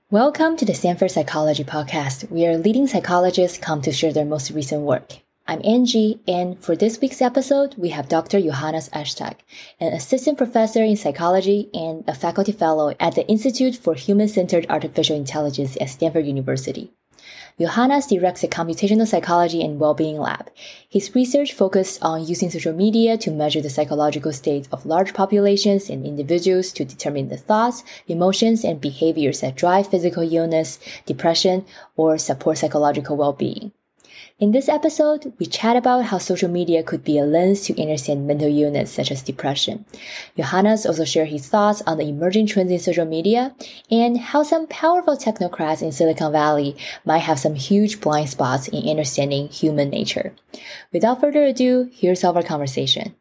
Welcome to the Stanford Psychology Podcast, where leading psychologists come to share their most recent work. I'm Angie, and for this week's episode, we have Dr. Johannes Eshtak, an assistant professor in psychology and a faculty fellow at the Institute for Human-Centered Artificial Intelligence at Stanford University. Johannes directs a computational psychology and well-being lab. His research focused on using social media to measure the psychological states of large populations and individuals to determine the thoughts, emotions, and behaviors that drive physical illness, depression, or support psychological well-being. In this episode, we chat about how social media could be a lens to understand mental illness such as depression. Johannes also shared his thoughts on the emerging trends in social media and how some powerful technocrats in Silicon Valley might have some huge blind spots in understanding human nature. Without further ado, here's our conversation.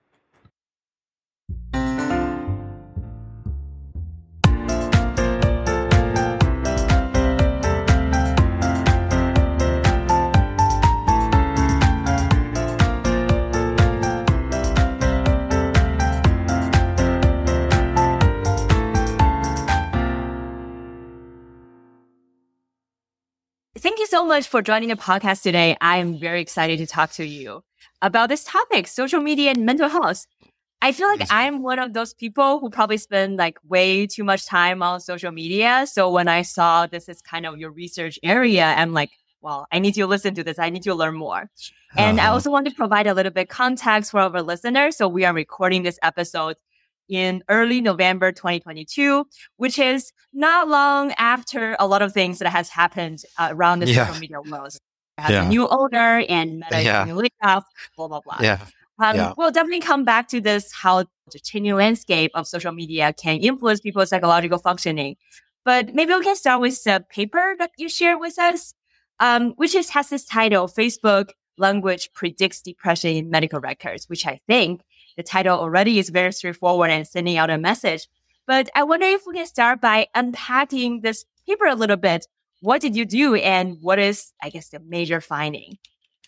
Thank you so much for joining the podcast today. I am very excited to talk to you about this topic, social media and mental health. I feel like I'm one of those people who probably spend way too much time on social media. So when I saw this is kind of your research area, I'm like, well, I need to listen to this. I need to learn more. And I also want to provide a little bit context for our listeners. So we are recording this episode in early November 2022, which is not long after a lot of things that has happened around the social media world. It has a new owner and Meta is being laid off, blah, blah, blah. We'll definitely come back to this, how the changing landscape of social media can influence people's psychological functioning. But maybe we can start with the paper that you shared with us, which has this title, Facebook Language Predicts Depression in Medical Records, which I think the title already is very straightforward and sending out a message. But I wonder if we can start by unpacking this paper a little bit. What did you do and what is, I guess, the major finding?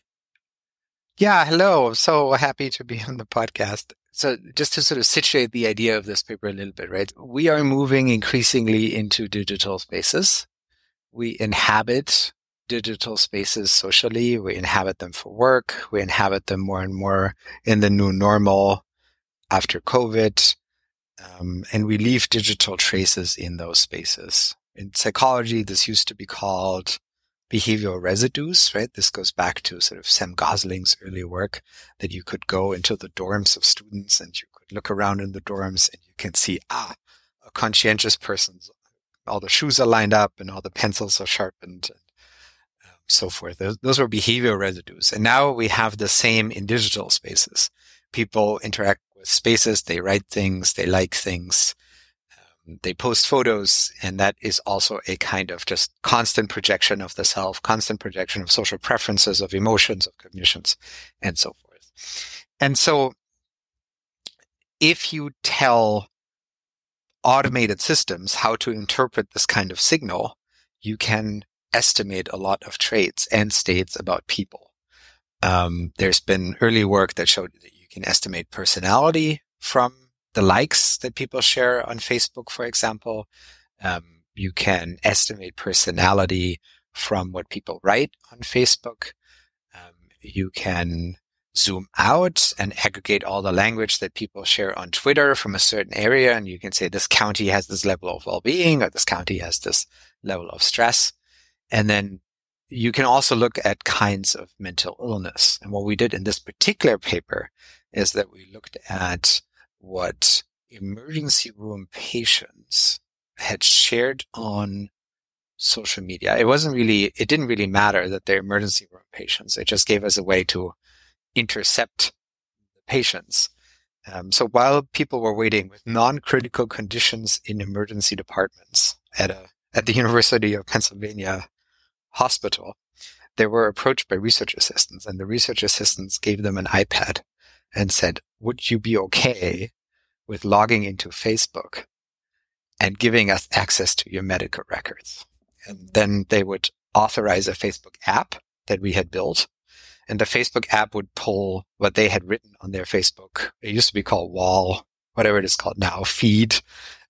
Yeah, hello. I'm so happy to be on the podcast. So just to sort of situate the idea of this paper a little bit, right? We are moving increasingly into digital spaces. We inhabit digital spaces socially. We inhabit them for work. We inhabit them more and more in the new normal after COVID. And we leave digital traces in those spaces. In psychology, this used to be called behavioral residues, right? This goes back to sort of Sam Gosling's early work, that you could go into the dorms of students and you could look around in the dorms and you can see, a conscientious person, all the shoes are lined up and all the pencils are sharpened. So forth. Those were behavioral residues. And now we have the same in digital spaces. People interact with spaces, they write things, they like things, they post photos, and that is also a kind of just constant projection of the self, constant projection of social preferences, of emotions, of cognitions, and so forth. And so if you tell automated systems how to interpret this kind of signal, you can estimate a lot of traits and states about people. There's been early work that showed that you can estimate personality from the likes that people share on Facebook, for example. You can estimate personality from what people write on Facebook. You can zoom out and aggregate all the language that people share on Twitter from a certain area, and you can say this county has this level of well-being or this county has this level of stress. And then you can also look at kinds of mental illness. And what we did in this particular paper is that we looked at what emergency room patients had shared on social media. It didn't really matter that they're emergency room patients. It just gave us a way to intercept the patients. So while people were waiting with non-critical conditions in emergency departments at the University of Pennsylvania hospital, they were approached by research assistants, and the research assistants gave them an iPad and said, would you be okay with logging into Facebook and giving us access to your medical records? And then they would authorize a Facebook app that we had built. And the Facebook app would pull what they had written on their Facebook. It used to be called wall, whatever it is called now, feed.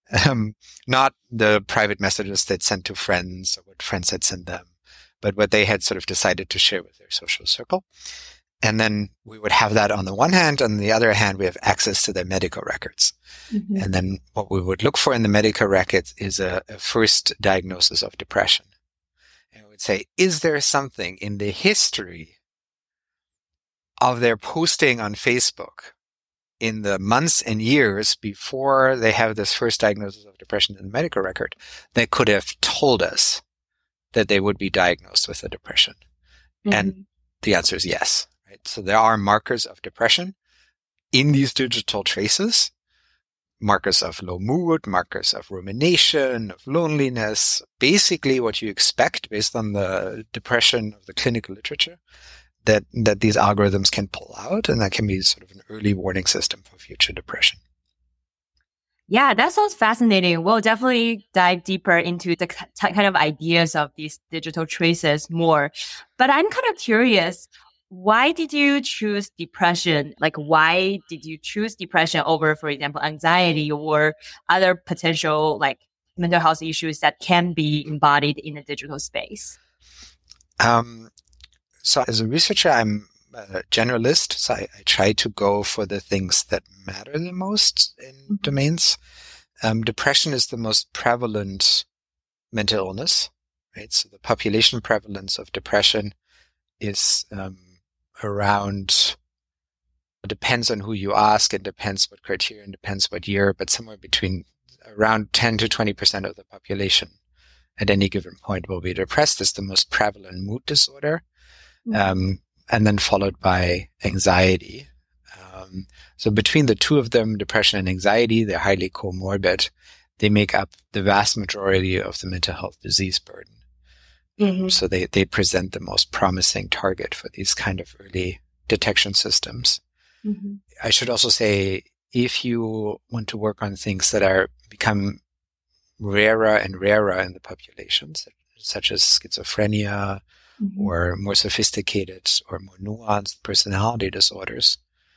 Not the private messages they'd sent to friends or what friends had sent them, but what they had sort of decided to share with their social circle. And then we would have that on the one hand. On the other hand, we have access to their medical records. Mm-hmm. And then what we would look for in the medical records is a first diagnosis of depression. And we would say, is there something in the history of their posting on Facebook in the months and years before they have this first diagnosis of depression in the medical record that could have told us that they would be diagnosed with a depression? Mm-hmm. And the answer is yes. Right? So there are markers of depression in these digital traces, markers of low mood, markers of rumination, of loneliness, basically what you expect based on the depression of the clinical literature that these algorithms can pull out, and that can be sort of an early warning system for future depression. Yeah, that sounds fascinating. We'll definitely dive deeper into the kind of ideas of these digital traces more. But I'm kind of curious, why did you choose depression? Like, why did you choose depression over, for example, anxiety or other potential like mental health issues that can be embodied in a digital space? So as a researcher, I'm a generalist. So I try to go for the things that matter the most in domains. Depression is the most prevalent mental illness, right? So the population prevalence of depression is around, it depends on who you ask, it depends what criteria, and depends what year, but somewhere between around 10 to 20% of the population at any given point will be depressed. It's the most prevalent mood disorder, and then followed by anxiety. So between the two of them, depression and anxiety, they're highly comorbid. They make up the vast majority of the mental health disease burden. So they present the most promising target for these kind of early detection systems. I should also say, if you want to work on things that are become rarer and rarer in the population, such as schizophrenia or more sophisticated or more nuanced personality disorders,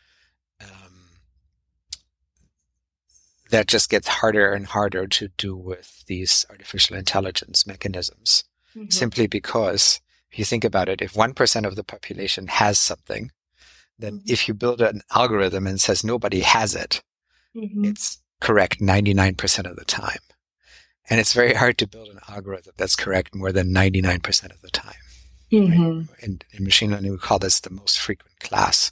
that just gets harder and harder to do with these artificial intelligence mechanisms. Simply because if you think about it, if 1% of the population has something, then if you build an algorithm and says nobody has it, it's correct 99% of the time. And it's very hard to build an algorithm that's correct more than 99% of the time. Right? In machine learning, we call this the most frequent class.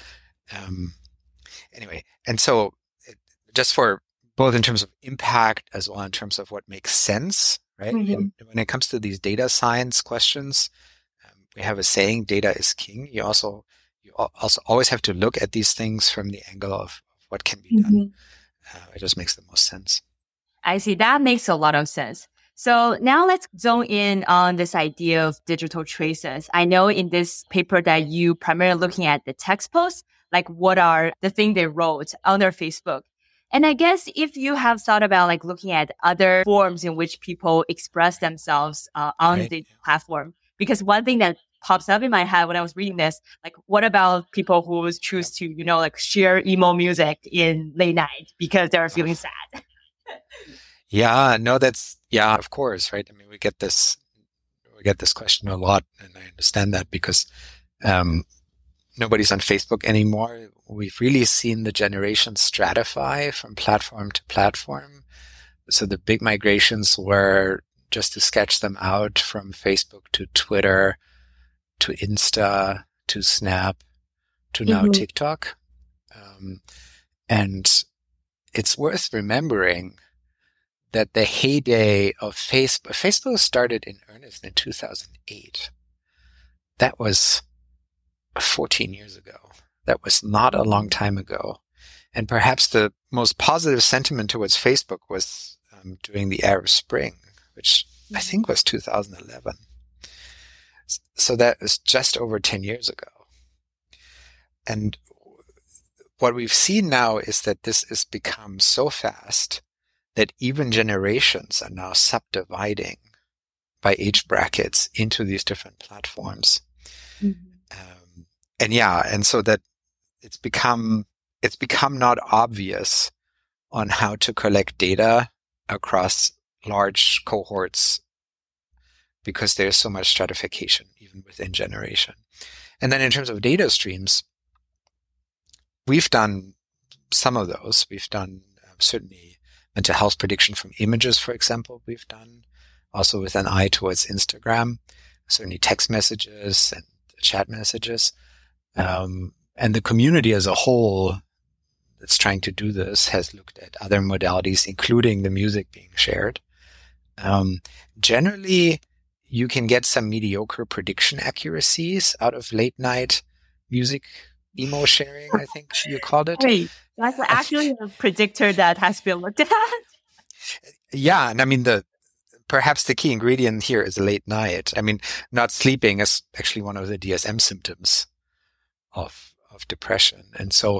Anyway, and so just for both in terms of impact as well in terms of what makes sense, right? And when it comes to these data science questions, we have a saying, data is king. You also always have to look at these things from the angle of what can be done. It just makes the most sense. I see. That makes a lot of sense. So now let's zone in on this idea of digital traces. I know in this paper that you primarily looking at the text posts, like what are the thing they wrote on their Facebook. And I guess if you have thought about like looking at other forms in which people express themselves on the platform, because one thing that pops up in my head when I was reading this, like what about people who choose to, like share emo music in late night because they're feeling sad? Yeah, no, of course, right? I mean, we get this question a lot, and I understand that because nobody's on Facebook anymore. We've really seen the generation stratify from platform to platform. So the big migrations were, just to sketch them out, from Facebook to Twitter, to Insta, to Snap, to now TikTok. And it's worth remembering that the heyday of Facebook started in earnest in 2008. That was 14 years ago. That was not a long time ago. And perhaps the most positive sentiment towards Facebook was during the Arab Spring, which I think was 2011. So that was just over 10 years ago. And what we've seen now is that this has become so fast that even generations are now subdividing by age brackets into these different platforms. And so that it's become not obvious on how to collect data across large cohorts because there's so much stratification even within generation. And then in terms of data streams, we've done some of those. We've done certainly mental health prediction from images, for example, we've done also with an eye towards Instagram, certainly text messages and chat messages. And the community as a whole that's trying to do this has looked at other modalities, including the music being shared. Generally, you can get some mediocre prediction accuracies out of late night music emo sharing, I think you called it. Wait, that's actually a predictor that has been looked at? Yeah, and I mean, perhaps the key ingredient here is late night. I mean, not sleeping is actually one of the DSM symptoms of depression. And so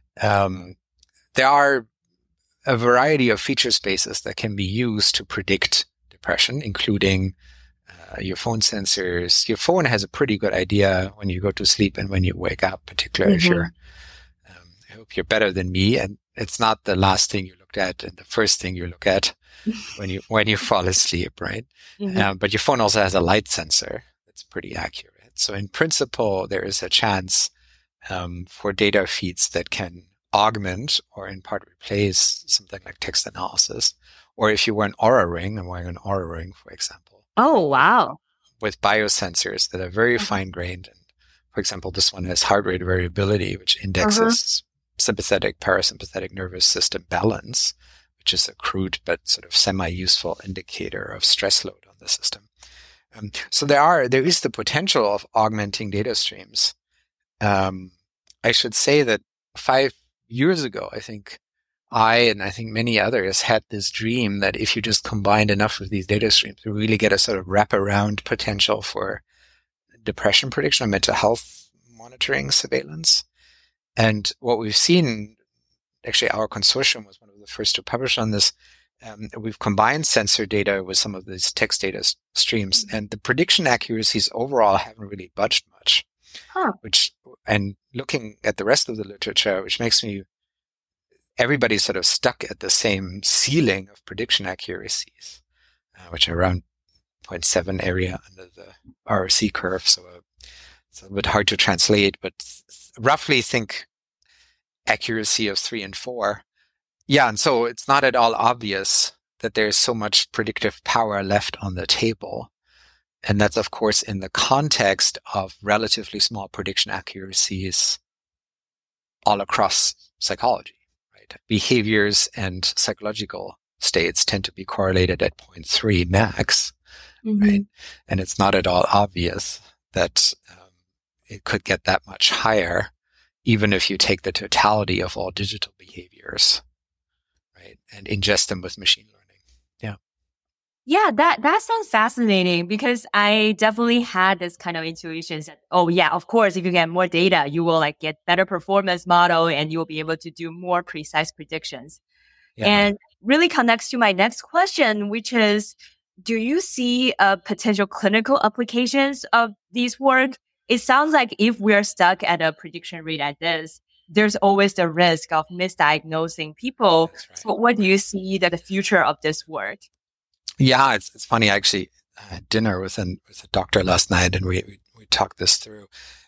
there are a variety of feature spaces that can be used to predict depression, including your phone sensors. Your phone has a pretty good idea when you go to sleep and when you wake up, particularly if you're, I hope you're better than me. And it's not the last thing you looked at and the first thing you look at when you fall asleep, right? But your phone also has a light sensor that's pretty accurate. So in principle, there is a chance for data feeds that can augment or in part replace something like text analysis. Or if you wear an Oura ring, I'm wearing an Oura ring, for example. Oh, wow. With biosensors that are very fine-grained. And for example, this one has heart rate variability, which indexes sympathetic, parasympathetic nervous system balance, which is a crude but sort of semi-useful indicator of stress load on the system. So there is the potential of augmenting data streams. I should say that 5 years ago, I think many others had this dream that if you just combined enough of these data streams, you really get a sort of wraparound potential for depression prediction or mental health monitoring surveillance. And what we've seen, actually our consortium was one of the first to publish on this, we've combined sensor data with some of these text data streams, and the prediction accuracies overall haven't really budged much. And looking at the rest of the literature, which makes me, everybody's sort of stuck at the same ceiling of prediction accuracies, which are around 0.7 area under the ROC curve. So it's a little bit hard to translate, but roughly think accuracy of 3 and 4. Yeah. And so it's not at all obvious that there's so much predictive power left on the table. And that's, of course, in the context of relatively small prediction accuracies all across psychology. Behaviors and psychological states tend to be correlated at 0.3 max, right? And it's not at all obvious that it could get that much higher, even if you take the totality of all digital behaviors, right, and ingest them with machine learning. Yeah, that sounds fascinating because I definitely had this kind of intuition that, oh yeah, of course, if you get more data, you will like get better performance model and you will be able to do more precise predictions. Yeah. And really connects to my next question, which is, do you see potential clinical applications of these work? It sounds like if we're stuck at a prediction rate at this, there's always the risk of misdiagnosing people. Right. So what do you see that the future of this work? Yeah, it's funny. I actually had dinner with a doctor last night, and we talked this through.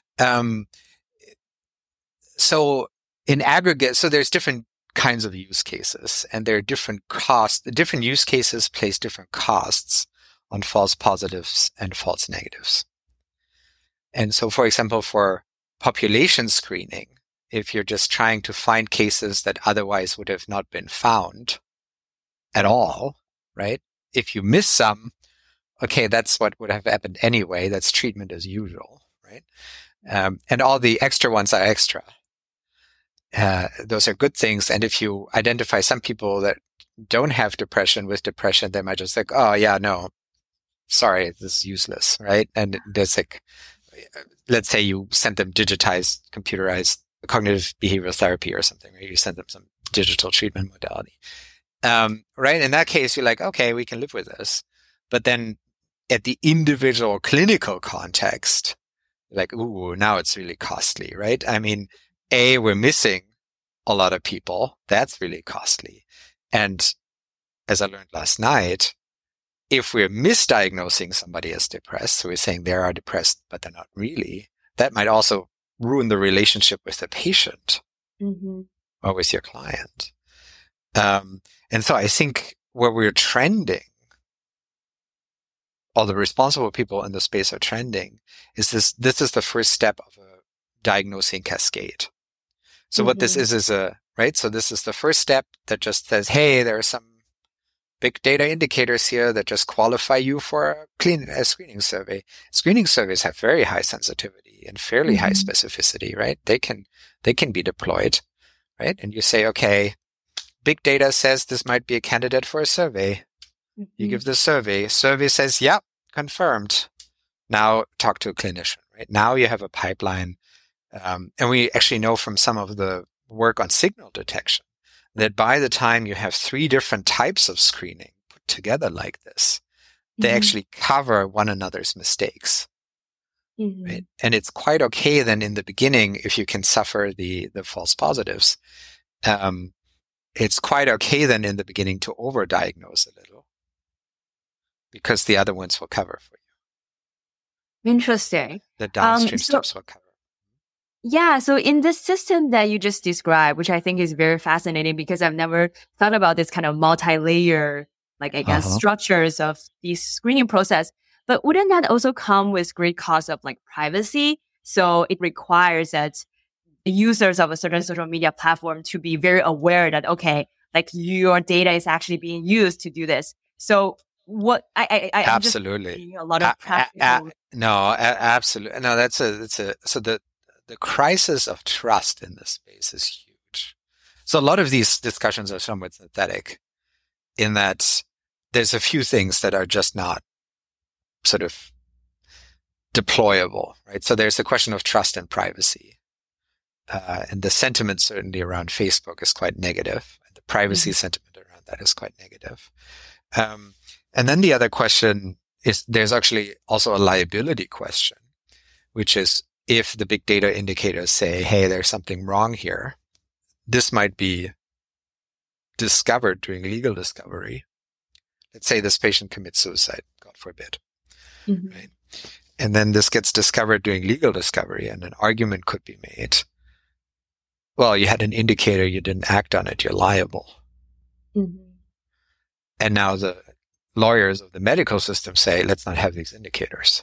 So in aggregate, so there's different kinds of use cases, and there are different costs. The different use cases place different costs on false positives and false negatives. And so, for example, for population screening, if you're just trying to find cases that otherwise would have not been found at all, right? If you miss some, okay, that's what would have happened anyway. That's treatment as usual, right? And all the extra ones are extra. Those are good things. And if you identify some people that don't have depression with depression, they might just think, oh yeah, no, sorry, this is useless, right? And there's like, let's say you sent them digitized, computerized cognitive behavioral therapy or something, right? You send them some digital treatment modality. Right? In that case, you're like, okay, we can live with this. But then at the individual clinical context, like, ooh, now it's really costly, right? I mean, we're missing a lot of people. That's really costly. And as I learned last night, if we're misdiagnosing somebody as depressed, so we're saying they are depressed, but they're not really, that might also ruin the relationship with the patient or with your client. And so I think where we're trending, all the responsible people in the space are trending, is this is the first step of a diagnosing cascade. So what this is right? So this is the first step that just says, hey, there are some big data indicators here that just qualify you for a screening survey. Screening surveys have very high sensitivity and fairly high specificity, right? They can be deployed, right? And you say, okay, big data says this might be a candidate for a survey. You give the survey says, yeah, confirmed. Now talk to a clinician, right? Now you have a pipeline. And we actually know from some of the work on signal detection that by the time you have 3 different types of screening put together like this, they actually cover one another's mistakes. Right? And it's quite okay then in the beginning if you can suffer the false positives. It's quite okay then in the beginning to overdiagnose a little because the other ones will cover for you. Interesting. The downstream steps will cover. Yeah. So in this system that you just described, which I think is very fascinating because I've never thought about this kind of multi-layer, like I guess, structures of the screening process. But wouldn't that also come with great cost of like privacy? So it requires that the users of a certain social media platform to be very aware that, okay, like your data is actually being used to do this. So what I absolutely just seeing a lot of practical. Absolutely. No, so the crisis of trust in this space is huge. So a lot of these discussions are somewhat synthetic in that there's a few things that are just not sort of deployable, right? So there's the question of trust and privacy. And the sentiment certainly around Facebook is quite negative. And the privacy sentiment around that is quite negative. And then the other question is there's actually also a liability question, which is if the big data indicators say, hey, there's something wrong here, this might be discovered during legal discovery. Let's say this patient commits suicide, God forbid. Right? And then this gets discovered during legal discovery and an argument could be made. Well, you had an indicator, you didn't act on it, you're liable. And now the lawyers of the medical system say, let's not have these indicators.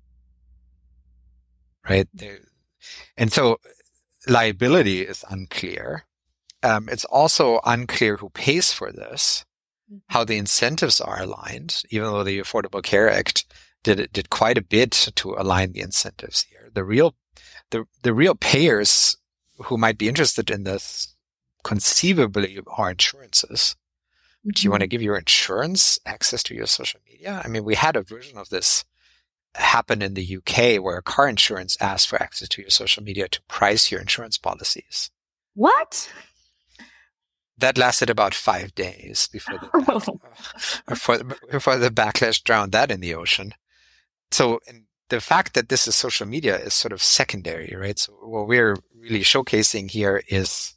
Right? And so liability is unclear. It's also unclear who pays for this, how the incentives are aligned, even though the Affordable Care Act did quite a bit to align the incentives here. The real payers who might be interested in this conceivably are insurances. Do you want to give your insurance access to your social media? I mean, we had a version of this happen in the UK where car insurance asked for access to your social media to price your insurance policies. What? That lasted about 5 days before the backlash drowned that in the ocean. So the fact that this is social media is sort of secondary, right? So what we're really showcasing here is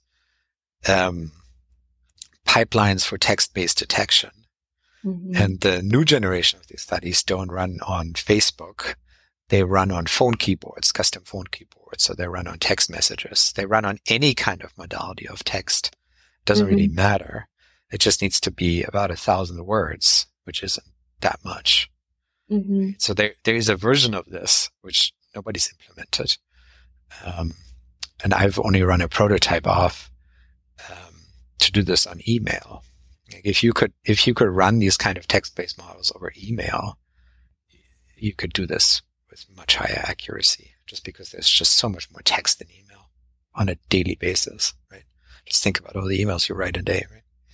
pipelines for text-based detection. And the new generation of these studies don't run on Facebook. They run on phone keyboards, custom phone keyboards. So they run on text messages. They run on any kind of modality of text. Doesn't really matter. It just needs to be about 1,000 words, which isn't that much. So there is a version of this which nobody's implemented. And I've only run a prototype off to do this on email. If you could run these kind of text-based models over email, you could do this with much higher accuracy, just because there's just so much more text in email on a daily basis, right? Just think about all the emails you write a day,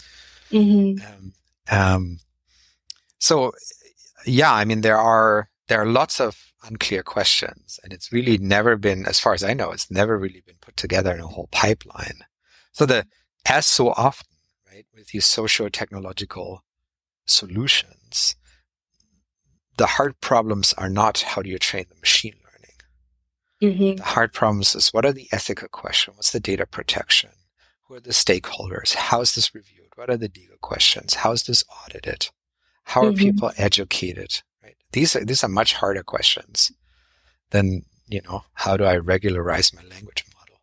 right? So, yeah, I mean, there are lots of unclear questions, and it's really never been, as far as I know, it's never really been put together in a whole pipeline. So as so often, right, with these socio-technological solutions, the hard problems are not how do you train the machine learning. The hard problems is what are the ethical questions? What's the data protection? Who are the stakeholders? How is this reviewed? What are the legal questions? How is this audited? How are people educated? Right? These are much harder questions than, how do I regularize my language model?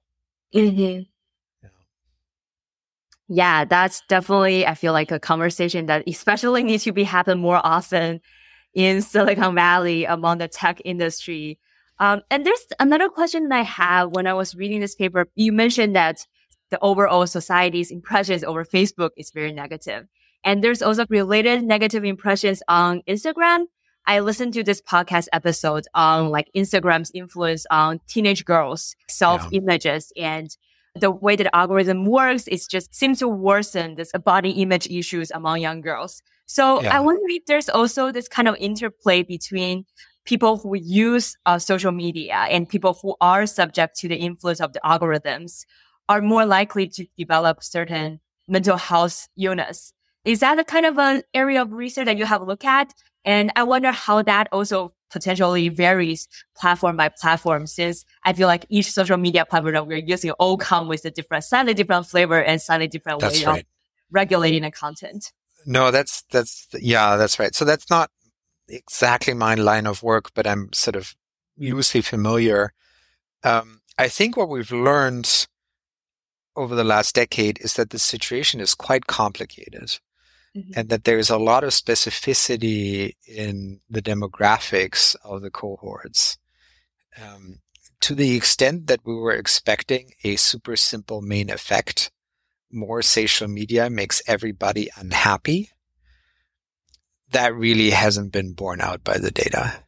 Yeah, that's definitely, I feel like, a conversation that especially needs to be happen more often in Silicon Valley among the tech industry. And there's another question that I have when I was reading this paper. You mentioned that the overall society's impressions over Facebook is very negative. And there's also related negative impressions on Instagram. I listened to this podcast episode on like Instagram's influence on teenage girls' self-images and the way that the algorithm works, it just seems to worsen this body image issues among young girls. So I wonder if there's also this kind of interplay between people who use social media and people who are subject to the influence of the algorithms are more likely to develop certain mental health illness. Is that a kind of an area of research that you have looked at? And I wonder how that also potentially varies platform by platform, since I feel like each social media platform that we're using all come with a slightly different flavor and slightly different way of regulating the content. No, that's right. So that's not exactly my line of work, but I'm sort of loosely familiar. I think what we've learned over the last decade is that the situation is quite complicated. And that there's a lot of specificity in the demographics of the cohorts. To the extent that we were expecting a super simple main effect, more social media makes everybody unhappy, that really hasn't been borne out by the data.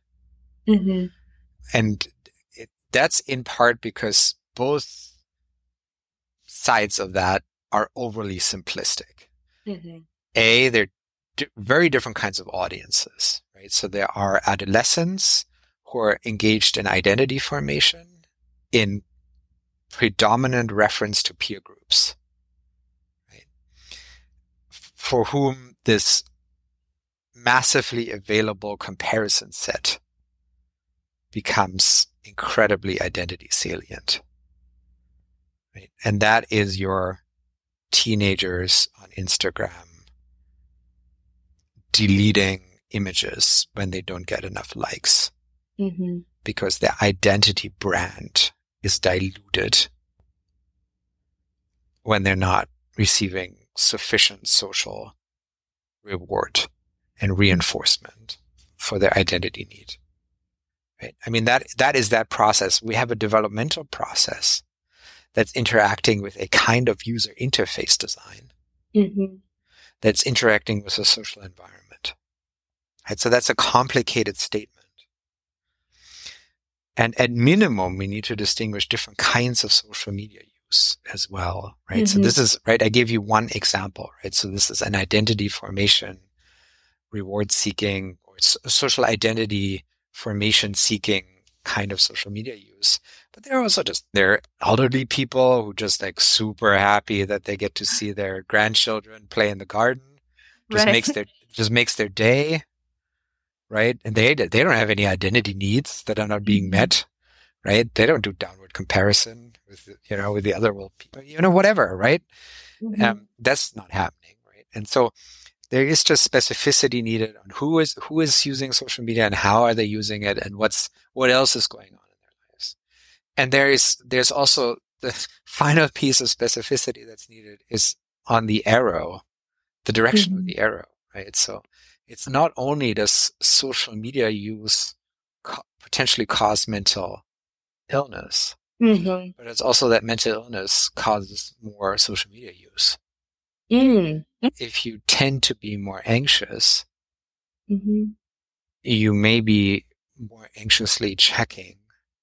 And that's in part because both sides of that are overly simplistic. They're very different kinds of audiences, right? So there are adolescents who are engaged in identity formation in predominant reference to peer groups, right? For whom this massively available comparison set becomes incredibly identity salient, right? And that is your teenagers on Instagram deleting images when they don't get enough likes because their identity brand is diluted when they're not receiving sufficient social reward and reinforcement for their identity need. Right? I mean, that is that process. We have a developmental process that's interacting with a kind of user interface design that's interacting with a social environment. Right? So that's a complicated statement. And at minimum, we need to distinguish different kinds of social media use as well, right? So this is, right, I gave you one example, right? So this is an identity formation, reward seeking, or social identity formation seeking kind of social media use. But there are also there are elderly people who just like super happy that they get to see their grandchildren play in the garden. Just makes their day, right? And they don't have any identity needs that are not being met, right? They don't do downward comparison with the other world people, whatever, right? That's not happening, right? And so there is just specificity needed on who is using social media and how are they using it and what else is going on in their lives. And there's also the final piece of specificity that's needed is on the arrow, the direction of the arrow, right? So it's not only does social media use potentially cause mental illness, but it's also that mental illness causes more social media use. If you tend to be more anxious, you may be more anxiously checking,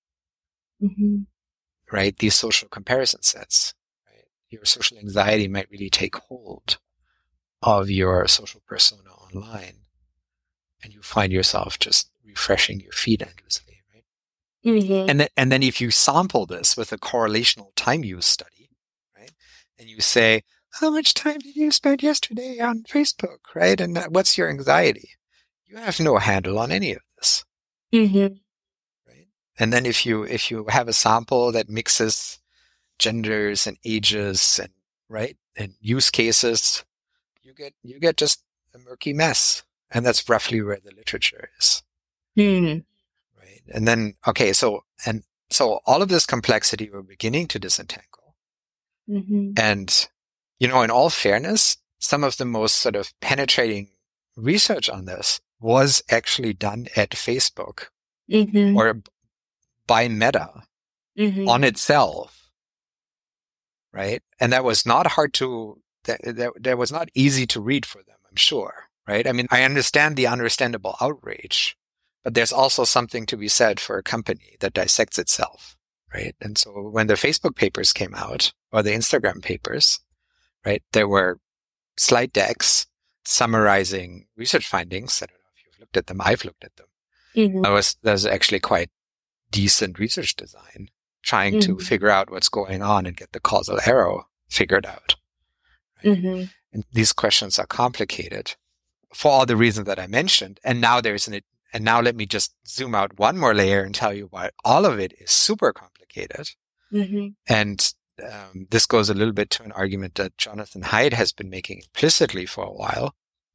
right, these social comparison sets. Right? Your social anxiety might really take hold of your social persona online, and you find yourself just refreshing your feed endlessly, right? And then if you sample this with a correlational time use study, right, and you say, how much time did you spend yesterday on Facebook, right? And what's your anxiety? You have no handle on any of this, right? And then if you have a sample that mixes genders and ages and right and use cases, you get just a murky mess. And that's roughly where the literature is. Hmm. Right. And then, okay, so all of this complexity we're beginning to disentangle. Mm-hmm. And, in all fairness, some of the most sort of penetrating research on this was actually done at Facebook Mm-hmm. or by Meta Mm-hmm. on itself. Right. And that was not that was not easy to read for them, I'm sure. Right. I mean, I understand the understandable outrage, but there's also something to be said for a company that dissects itself. Right. And so when the Facebook papers came out or the Instagram papers, right, there were slide decks summarizing research findings. I don't know if you've looked at them. I've looked at them. Mm-hmm. That was actually quite decent research design, trying to figure out what's going on and get the causal arrow figured out. Right? Mm-hmm. And these questions are complicated for all the reasons that I mentioned. And now and now let me just zoom out one more layer and tell you why all of it is super complicated. Mm-hmm. And this goes a little bit to an argument that Jonathan Haidt has been making implicitly for a while.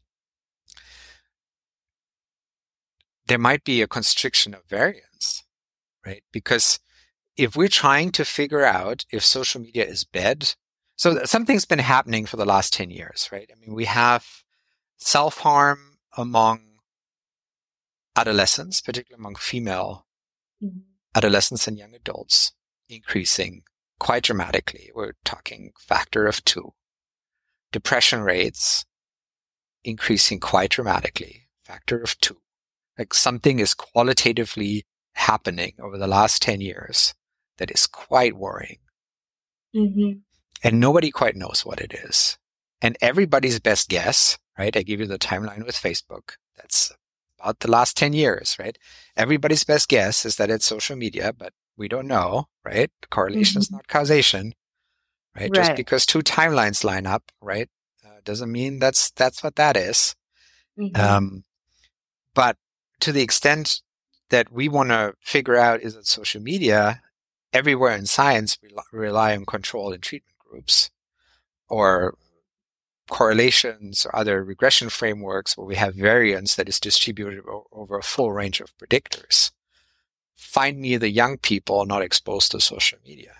There might be a constriction of variance, right? Because if we're trying to figure out if social media is bad, so something's been happening for the last 10 years, right? I mean, we have self-harm among adolescents, particularly among female adolescents and young adults, increasing quite dramatically. We're talking factor of 2. Depression rates increasing quite dramatically, factor of 2. Like something is qualitatively happening over the last 10 years that is quite worrying. Mm-hmm. And nobody quite knows what it is. And everybody's best guess, right? I give you the timeline with Facebook. That's about the last 10 years, right? Everybody's best guess is that it's social media, but we don't know, right? Correlation is not causation, right? Just because 2 timelines line up, right? Doesn't mean that's what that is. Mm-hmm. But to the extent that we want to figure out is it social media, everywhere in science we rely on control and treatment groups or correlations or other regression frameworks where we have variance that is distributed over a full range of predictors. Find me the young people not exposed to social media,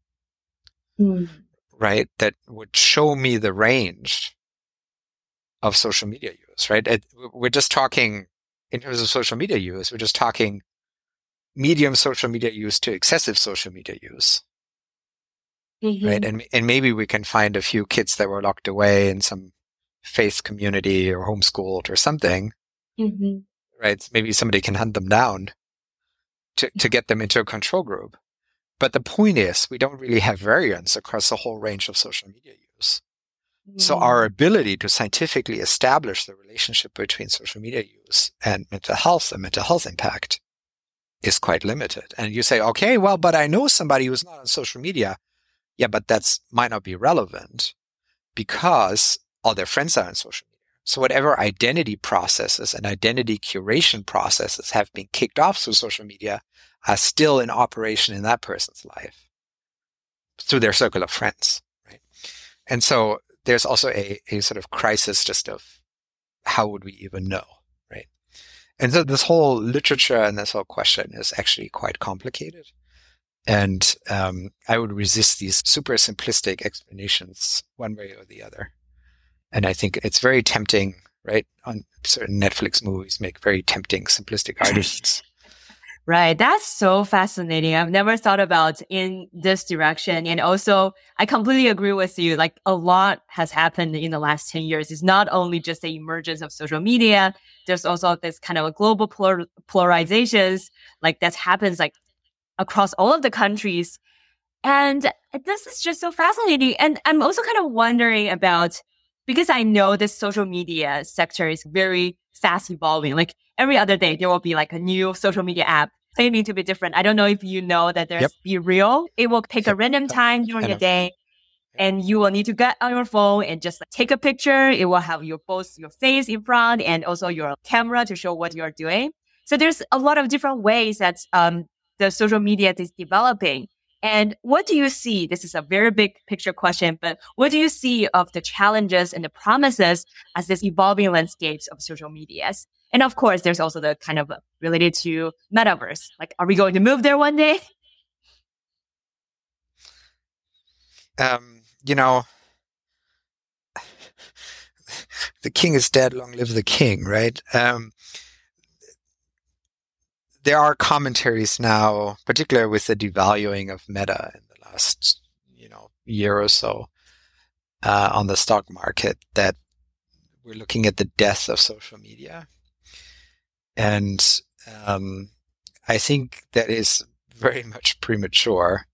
right? That would show me the range of social media use, right? We're just talking in terms of social media use, we're just talking medium social media use to excessive social media use. Right. And maybe we can find a few kids that were locked away in some faith community or homeschooled or something. Right. Maybe somebody can hunt them down to get them into a control group. But the point is, we don't really have variance across the whole range of social media use. So our ability to scientifically establish the relationship between social media use and mental health impact is quite limited. And you say, okay, well, but I know somebody who's not on social media. Yeah, but might not be relevant because all their friends are on social media. So whatever identity processes and identity curation processes have been kicked off through social media are still in operation in that person's life through their circle of friends, right? And so there's also a sort of crisis just of how would we even know, right? And so this whole literature and this whole question is actually quite complicated. And I would resist these super simplistic explanations one way or the other. And I think it's very tempting, right? On certain Netflix movies make very tempting simplistic arguments. Right. That's so fascinating. I've never thought about in this direction. And also, I completely agree with you. Like a lot has happened in the last 10 years. It's not only just the emergence of social media. There's also this kind of a global polarizations like that happens like across all of the countries. And this is just so fascinating. And I'm also kind of wondering about, because I know this social media sector is very fast evolving. Like every other day, there will be like a new social media app claiming to be different. I don't know if you know that there's Be Real. It will pick a random time during the day and you will need to get on your phone and just like, take a picture. It will have both your face in front and also your camera to show what you're doing. So there's a lot of different ways that the social media is developing. And what do you see? This is a very big picture question, but what do you see of the challenges and the promises as this evolving landscapes of social medias? And of course, there's also the kind of related to metaverse. Like, are we going to move there one day? You know, the king is dead, long live the king, right? There are commentaries now, particularly with the devaluing of Meta in the last, year or so, on the stock market, that we're looking at the death of social media. And I think that is very much premature.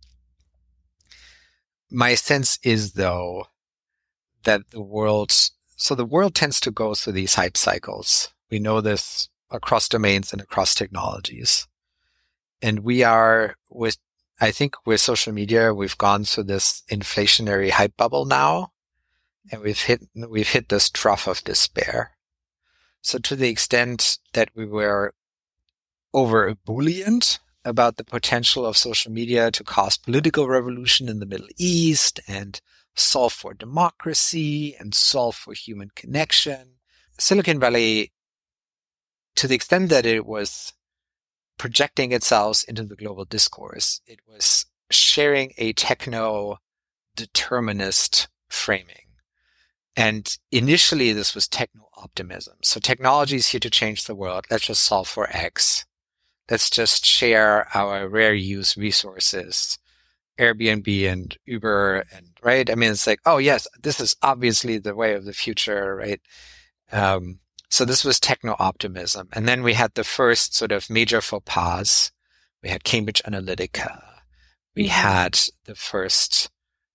My sense is, though, that the world tends to go through these hype cycles. We know this across domains and across technologies. And we are I think with social media, we've gone through this inflationary hype bubble now, and we've hit this trough of despair. So to the extent that we were over ebullient about the potential of social media to cause political revolution in the Middle East and solve for democracy and solve for human connection, Silicon Valley, to the extent that it was projecting itself into the global discourse, it was sharing a techno-determinist framing. And initially, this was techno-optimism. So technology is here to change the world. Let's just solve for X. Let's just share our rare use resources, Airbnb and Uber, and right. I mean, it's like, oh yes, this is obviously the way of the future, right? So this was techno-optimism. And then we had the first sort of major faux pas. We had Cambridge Analytica. We had the first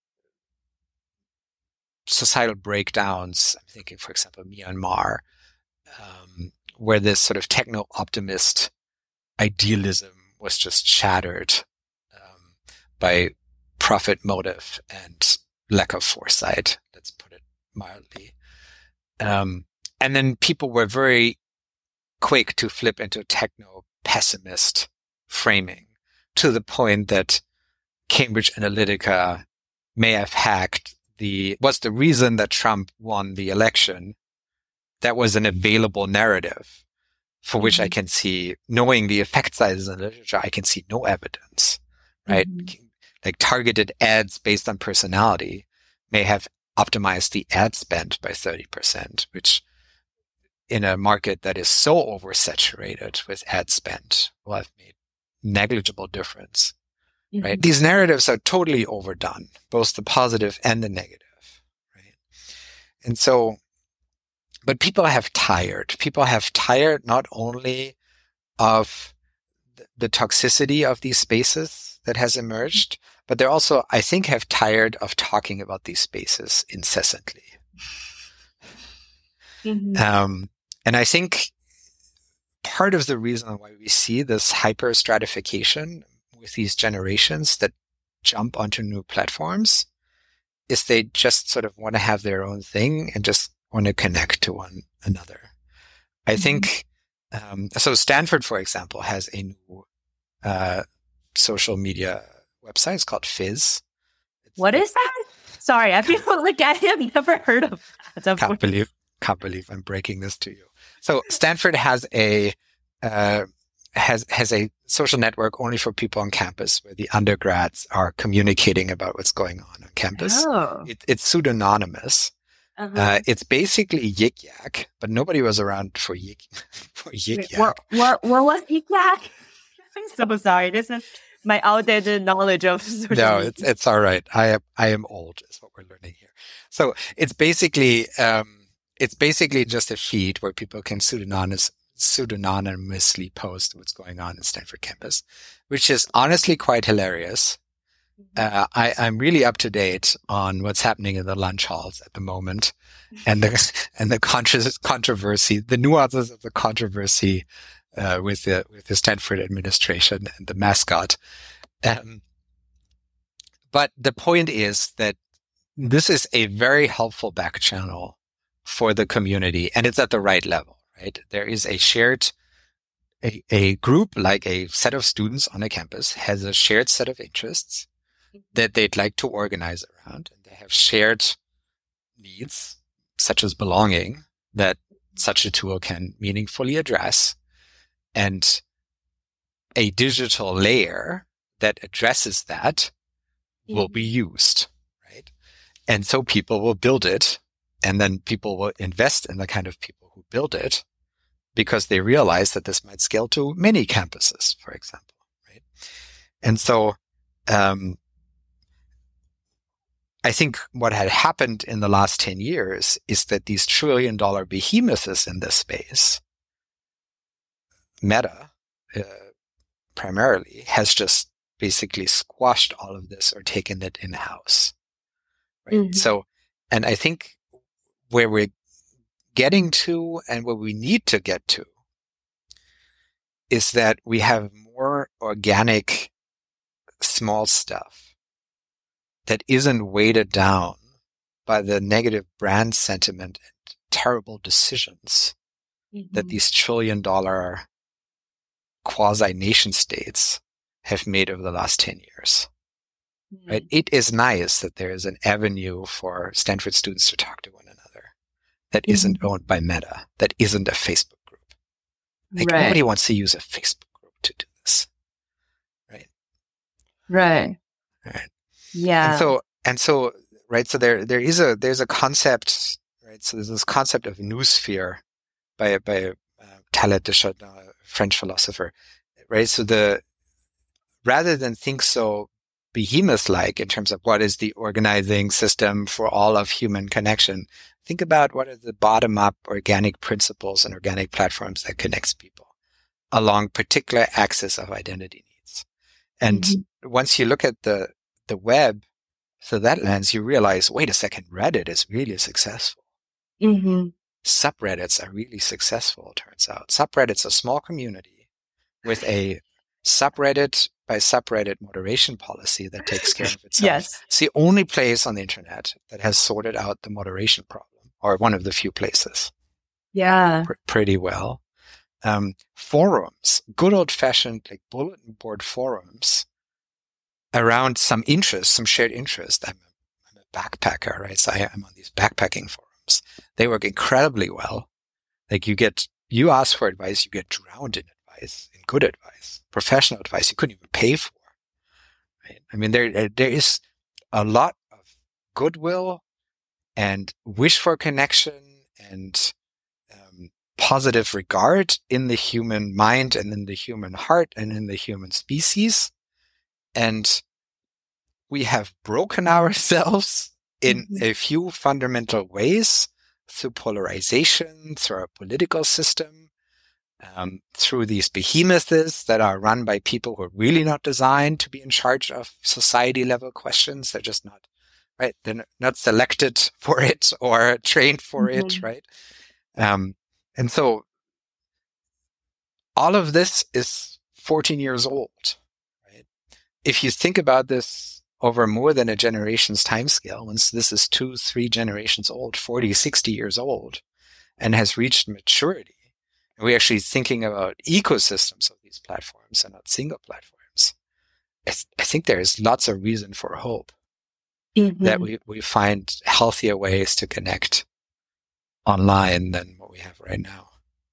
societal breakdowns. I'm thinking, for example, Myanmar, where this sort of techno-optimist idealism was just shattered by profit motive and lack of foresight. Let's put it mildly. And then people were very quick to flip into techno-pessimist framing, to the point that Cambridge Analytica may have hacked what's the reason that Trump won the election. That was an available narrative for which I can see, knowing the effect sizes in the literature, I can see no evidence, right? Like targeted ads based on personality may have optimized the ad spend by 30%, which in a market that is so oversaturated with ad spend will have made negligible difference, right? These narratives are totally overdone, both the positive and the negative, right? And so, but people have tired. People have tired not only of the toxicity of these spaces that has emerged, but they're also, I think, have tired of talking about these spaces incessantly. And I think part of the reason why we see this hyper stratification with these generations that jump onto new platforms is they just sort of want to have their own thing and just want to connect to one another. I think, so Stanford, for example, has a new social media website. It's called Fizz. What is that? Sorry, I feel like I have never heard of that. Can't believe I'm breaking this to you. So Stanford has a social network only for people on campus, where the undergrads are communicating about what's going on campus. Oh. It's pseudonymous. It's basically Yik Yak, but nobody was around for Yik Yak. What was Yik Yak? I'm so sorry. This is my outdated knowledge of social media. It's all right. I am old, is what we're learning here. So it's basically just a feed where people can pseudonymously post what's going on in Stanford campus, which is honestly quite hilarious. I'm really up to date on what's happening in the lunch halls at the moment, and the controversy, the nuances of the controversy with the Stanford administration and the mascot. But the point is that this is a very helpful back channel for the community, and it's at the right level, right? There is a shared a group, like a set of students on a campus, has a shared set of interests that they'd like to organize around. And they have shared needs, such as belonging, that such a tool can meaningfully address. And a digital layer that addresses that will be used, right? And so people will build it, and then people will invest in the kind of people who build it because they realize that this might scale to many campuses, for example, right? And so, I think what had happened in the last 10 years is that these trillion-dollar behemoths in this space, Meta, primarily, has just basically squashed all of this or taken it in-house. Right? So, and I think where we're getting to and where we need to get to is that we have more organic, small stuff that isn't weighted down by the negative brand sentiment and terrible decisions that these trillion-dollar quasi-nation states have made over the last 10 years. Right? It is nice that there is an avenue for Stanford students to talk to one another that isn't owned by Meta, that isn't a Facebook group. Like nobody wants to use a Facebook group to do this. Right? Right. Yeah. And so, right. So there's a concept, right? So there's this concept of noosphere by Taleb Deschardin, a French philosopher, right? So rather than think so behemoth-like in terms of what is the organizing system for all of human connection, think about what are the bottom-up organic principles and organic platforms that connects people along particular axis of identity needs. And once you look at the web through that lens, you realize, wait a second, Reddit is really successful. Subreddits are really successful, it turns out. Subreddit's a small community with a subreddit by subreddit moderation policy that takes care of itself. Yes. It's the only place on the internet that has sorted out the moderation problem, or one of the few places. Yeah. Pretty well. Forums, good old-fashioned like bulletin board forums around some interest, some shared interest. I'm a backpacker, right? So I'm on these backpacking forums. They work incredibly well. Like you ask for advice, you get drowned in advice, in good advice, professional advice you couldn't even pay for. Right? I mean, there is a lot of goodwill and wish for connection and positive regard in the human mind and in the human heart and in the human species. And we have broken ourselves in a few fundamental ways through polarization, through our political system, through these behemoths that are run by people who are really not designed to be in charge of society level questions. They're just not, right? They're not selected for it or trained for it, right? And so all of this is 14 years old, right? If you think about this over more than a generation's timescale, once this is 2-3 generations old, 40, 60 years old, and has reached maturity, and we're actually thinking about ecosystems of these platforms and not single platforms, I think there is lots of reason for hope that we find healthier ways to connect online than what we have right now.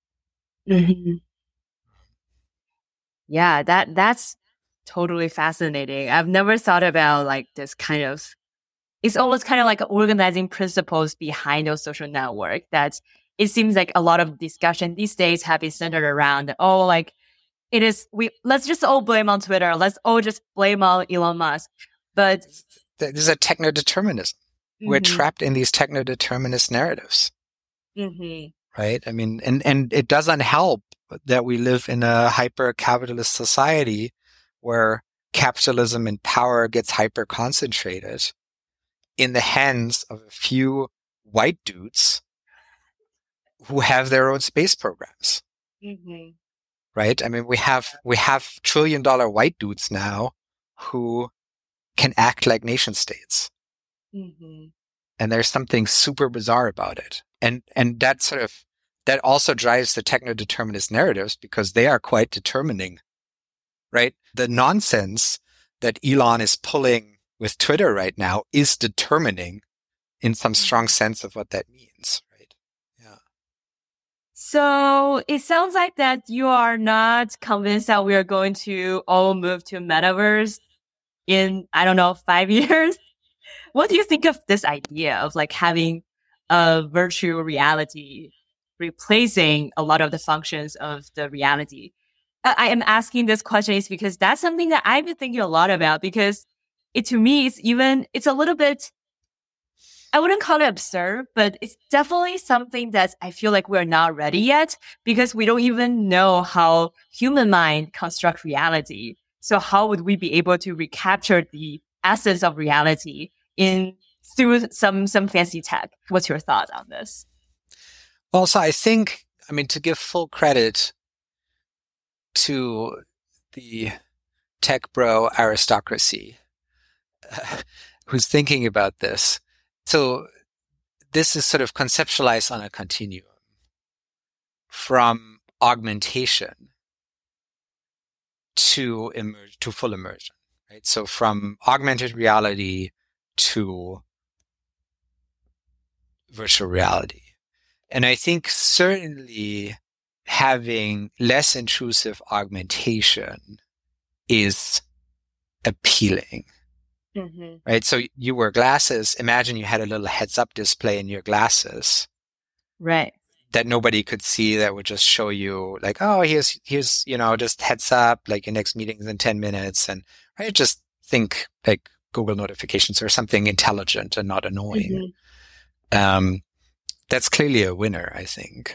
Yeah, that's totally fascinating. I've never thought about like this kind of, it's almost kind of like organizing principles behind those social network that it seems like a lot of discussion these days have been centered around, let's just all blame on Twitter. Let's all just blame on Elon Musk. But there's a techno-determinism. We're trapped in these techno-determinist narratives. Right? I mean, and it doesn't help that we live in a hyper-capitalist society where capitalism and power gets hyper-concentrated in the hands of a few white dudes who have their own space programs. Right? I mean, we have trillion-dollar white dudes now who can act like nation states. And there's something super bizarre about it. And that sort of that also drives the techno-determinist narratives because they are quite determining, right? The nonsense that Elon is pulling with Twitter right now is determining in some strong sense of what that means, right? Yeah. So it sounds like that you are not convinced that we are going to all move to metaverse in, I don't know, 5 years. What do you think of this idea of like having a virtual reality replacing a lot of the functions of the reality? I am asking this question is because that's something that I've been thinking a lot about, because to me, it's a little bit, I wouldn't call it absurd, but it's definitely something that I feel like we're not ready yet, because we don't even know how human mind construct reality. So how would we be able to recapture the essence of reality through some fancy tech? What's your thought on this? Well, so I think, to give full credit to the tech bro aristocracy who's thinking about this. So this is sort of conceptualized on a continuum from augmentation to full immersion, right? So from augmented reality to virtual reality. And I think certainly having less intrusive augmentation is appealing, right? So you wear glasses. Imagine you had a little heads-up display in your glasses, right? That nobody could see. That would just show you, like, oh, here's just heads up, like your next meeting is in 10 minutes, and right, just think like Google notifications or something intelligent and not annoying. That's clearly a winner, I think.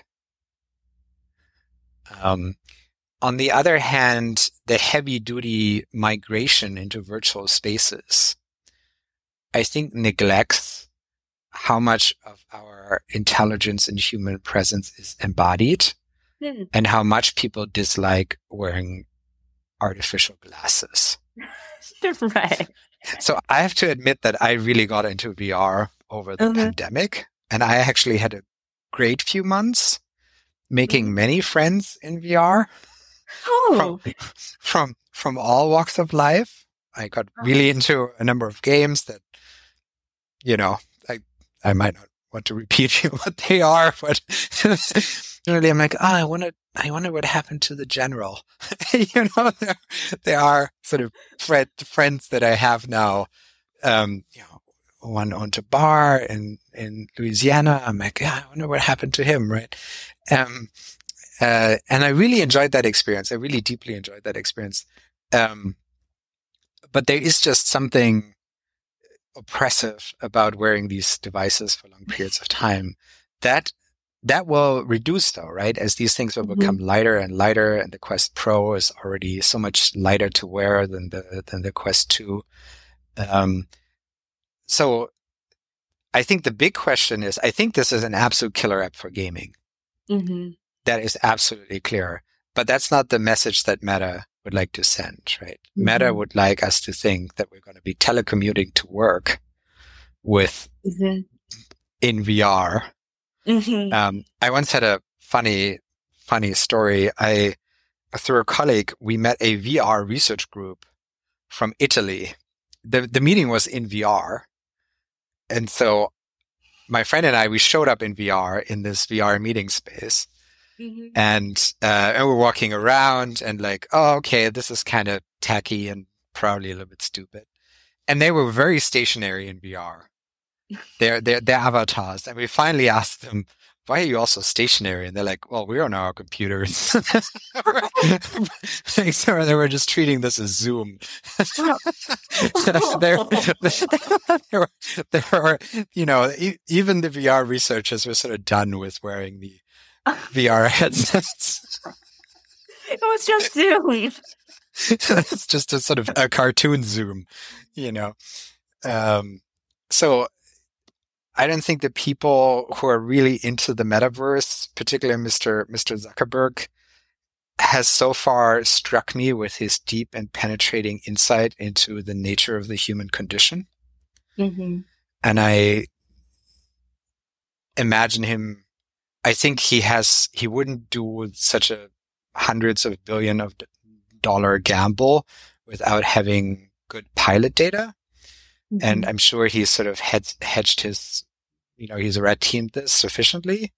On the other hand, the heavy-duty migration into virtual spaces, I think, neglects how much of our intelligence and human presence is embodied and how much people dislike wearing artificial glasses. Right. So I have to admit that I really got into VR over the pandemic, and I actually had a great few months making many friends in VR from all walks of life. I got really into a number of games that, I might not want to repeat what they are, but generally I'm like, I wonder what happened to the general. There are sort of friends that I have now. One owned a bar in Louisiana. I'm like, I wonder what happened to him, right? And I really enjoyed that experience. I really deeply enjoyed that experience. But there is just something oppressive about wearing these devices for long periods of time. That will reduce, though, right? As these things will become lighter and lighter, and the Quest Pro is already so much lighter to wear than the Quest 2. So I think the big question is, I think this is an absolute killer app for gaming. That is absolutely clear. But that's not the message that Meta would like to send, right? Meta would like us to think that we're going to be telecommuting to work with in VR. I once had a funny story. Through a colleague, we met a VR research group from Italy. The meeting was in VR. And so my friend and I, we showed up in VR in this VR meeting space. And we're walking around and like, oh, okay, this is kind of tacky and probably a little bit stupid. And they were very stationary in VR. They're avatars. And we finally asked them, why are you also stationary? And they're like, well, we're on our computers. So they were just treating this as Zoom. There are, even the VR researchers were sort of done with wearing the VR headsets. It was just Zoom. It's just a sort of a cartoon Zoom, So I don't think the people who are really into the metaverse, particularly Mr. Zuckerberg, has so far struck me with his deep and penetrating insight into the nature of the human condition. And I imagine him I think he wouldn't do such a hundreds of billion of dollar gamble without having good pilot data. Mm-hmm. And I'm sure he's sort of hedged his, he's red teamed this sufficiently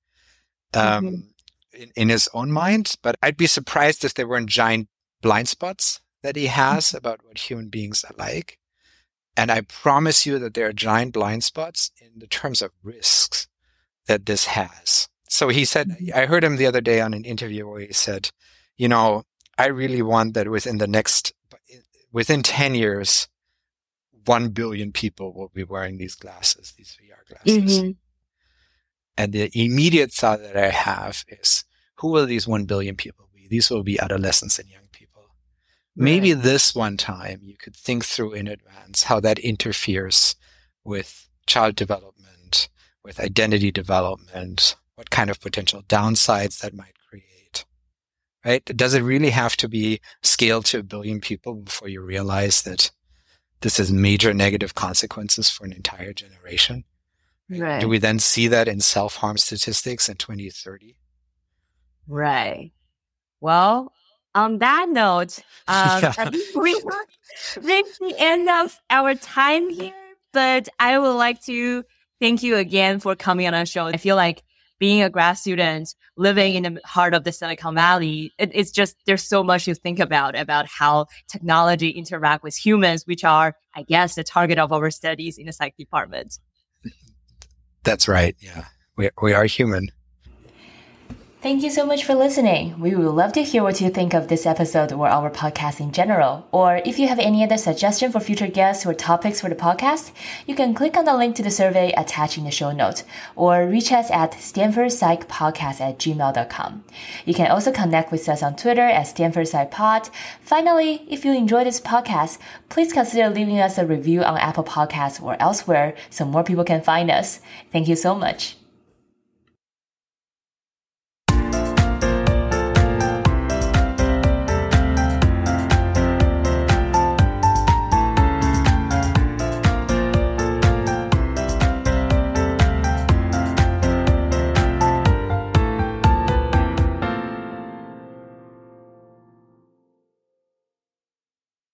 in his own mind. But I'd be surprised if there weren't giant blind spots that he has about what human beings are like. And I promise you that there are giant blind spots in the terms of risks that this has. So he said, I heard him the other day on an interview where he said, I really want that within 10 years, 1 billion people will be wearing these glasses, these VR glasses. Mm-hmm. And the immediate thought that I have is, who will these 1 billion people be? These will be adolescents and young people. Right. Maybe this one time you could think through in advance how that interferes with child development, with identity development, what kind of potential downsides that might create, right? Does it really have to be scaled to 1 billion people before you realize that this has major negative consequences for an entire generation? Right. Do we then see that in self-harm statistics in 2030? Right. Well, on that note, I think we reached the end of our time here, but I would like to thank you again for coming on our show. I feel like being a grad student, living in the heart of the Silicon Valley, it's just, there's so much to think about how technology interact with humans, which are, I guess, the target of our studies in the psych department. That's right. Yeah. We are human. Thank you so much for listening. We would love to hear what you think of this episode or our podcast in general. Or if you have any other suggestion for future guests or topics for the podcast, you can click on the link to the survey attached in the show notes or reach us at stanfordpsychpodcast@gmail.com. You can also connect with us on Twitter at stanfordpsychpod. Finally, if you enjoy this podcast, please consider leaving us a review on Apple Podcasts or elsewhere so more people can find us. Thank you so much.